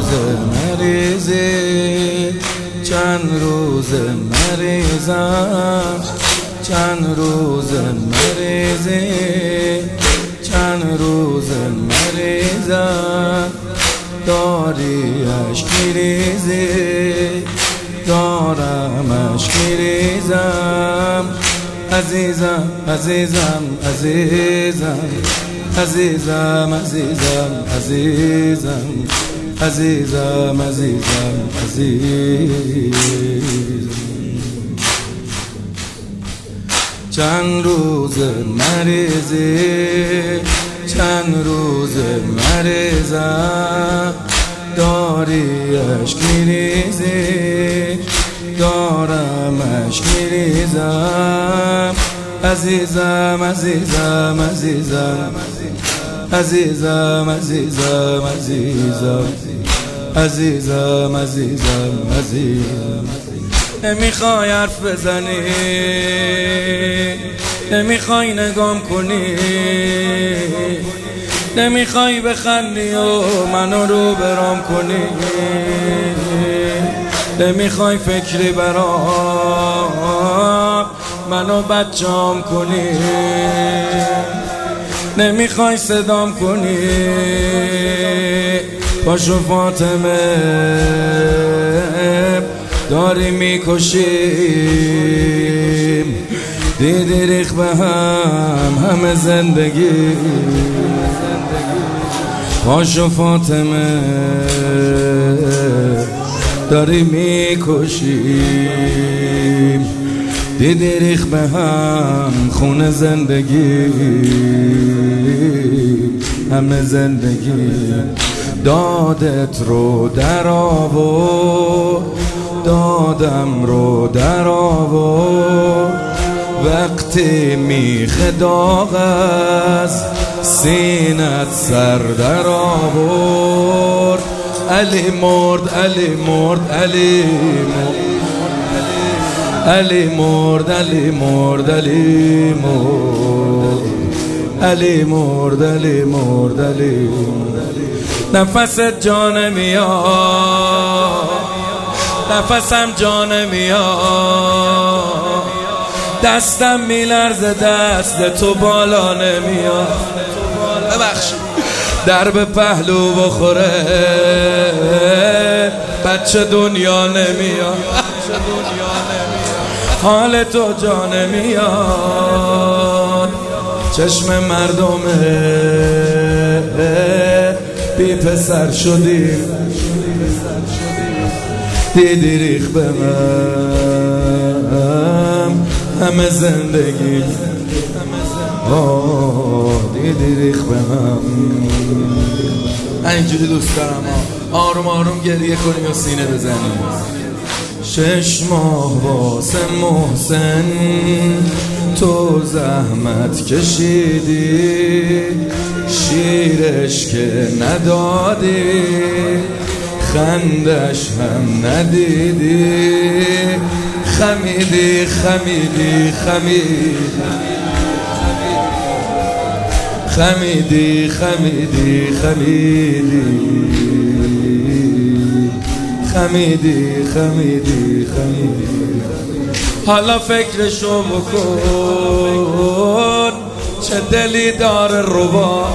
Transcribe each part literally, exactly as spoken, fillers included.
روز مریضی، چند روز مریضم، چند روز مریضی، چند روز مریضم، داری اشک میریزی، دارم اشک میریزم، عزیزم عزیزم عزیزم عزیزم عزیزم عزیزم عزیزم عزیزم عزیزم چند روز مریضی، چند روز مریضم، داری اشک میریزی، دارم اشک میریزم، عزیزم عزیزم عزیزم عزیزم عزیزم عزیزم عزیزم عزیزم عزیزم نمیخوای حرف بزنی، نمیخوای نگام کنی، نمیخوای بخندی و منو رو برام کنی، نمیخوای فکری برام منو بچه‌ام کنی، نمیخوای صدام کنی، پاشو فاطمه داری میکشیم، دیدی ریخ به هم همه زندگی، پاشو فاطمه داری میکشیم، دیدی ریخ به هم خون زندگی، همه زندگی، دادت رو در آورد، دادم رو در آورد، وقتی میخ داغ از سینت سر در آورد، علی مرد علی مرد علی مرد علی مرد علی مرد علی مرد علی مرد علی مرد علی نفست جان میاد، نفسم جان میاد، دستم میلرزه دست تو بالا نمیاد، ببخشید درب پهلو بخوره بچه دنیا نمیاد، حال تو جا نمیاد، چشم مردمه بی پسر شدیم، دیدی ریخ به من همه زندگی، دیدی ریخ به من. من اینجوری دوست دارم آروم آروم گریه کنیم و سینه بزنیم. شش ماه واسه محسن تو زحمت کشیدی، شیرش که ندادی، خندش هم ندیدی، خمیدی خمیدی خمیدی خمیدی خمیدی خمیدی خمیدی خمیدی خمیدی حالا فکرشو بکن چه دلی داره ربا،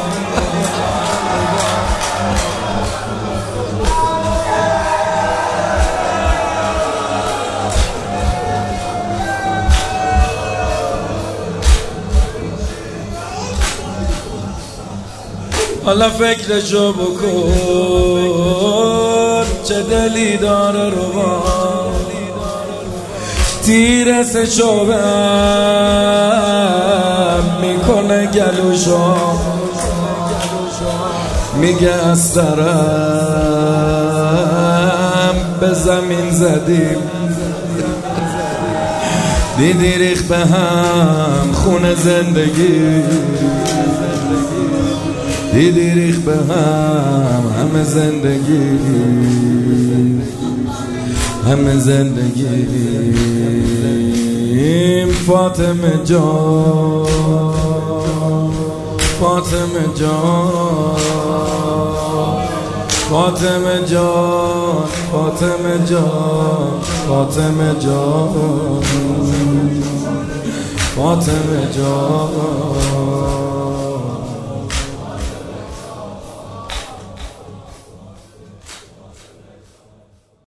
حالا فکرشو بکن چه دلی داره ربا، تیر سه شعبم میکنه گلوشو، میگه از سرم به زمین زدیم، دیدی ریخ به هم خون زندگی، دیدی ریخ به هم همه زندگی، همه زندگی. فاطمه جان، فاطمه جان، فاطمه جان فاطمه جان فاطمه جان فاطمه جان